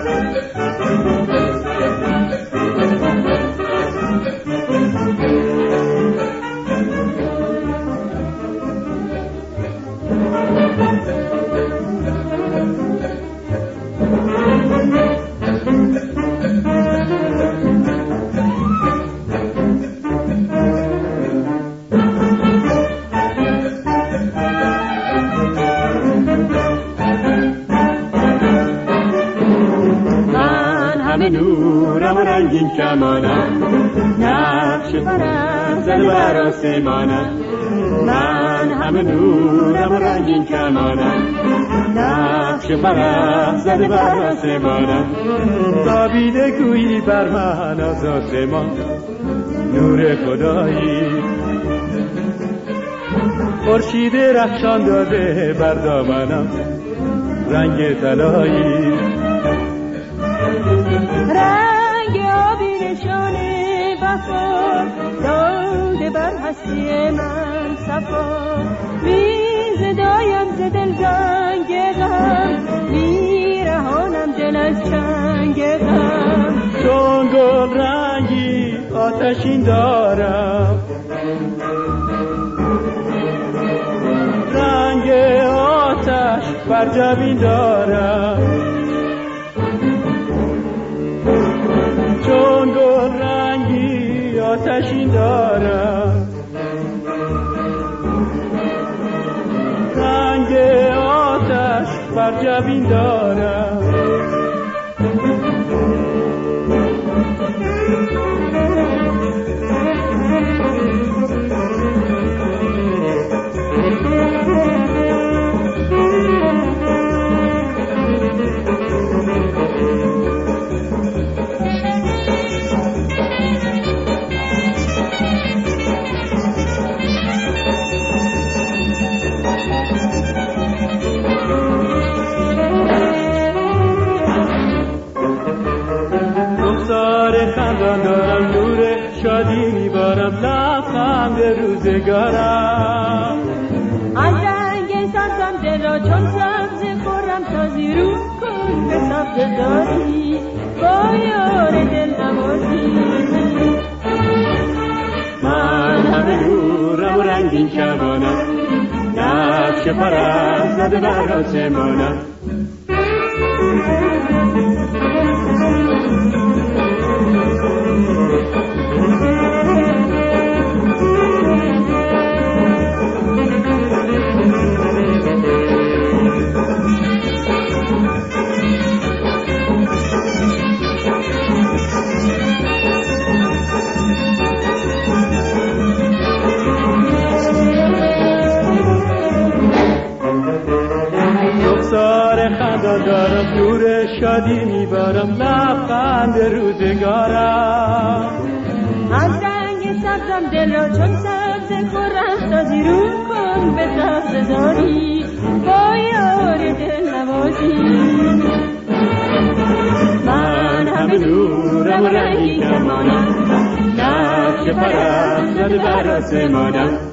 نورم و رنگین کمانم، نقش فرح زده بر آسمانم. من همه نورم و رنگین کمانم، نقش فرح زده بر آسمانم. تابیده گویی بر من از آسمان نور خدایی، خورشید رخشان داده بر دامنم رنگ طلایی. رنگ آبی نشان وفا داده بر هستی من صفا. میزدایم ز دل زنگ غم، میرهانم دل از چنگ غم. چون گل رنگی آتشین دارم، رنگ آتش بر جبین دارم. چون گل رنگی آتشین دارم، رنگ آتش بر جبین دارم. دارم نور شادی میبارم، لبخند روزگارم. از رنگ سبزم دل را چون سبز خورم، تازی رو کن به سبز داری با یار دل نوازی. من همه نورم و رنگین کمانم، نقش فرح زده بر آسمانم. دارم نور شادی میبارم، لبخند روزگارم. از رنگ سبزم دل را چون سبز خورم، تازی رو کن به سبز داری با یار دل نوازی. من همه نورم و رنگین کمانم، نقش فرح زده بر آسمانم.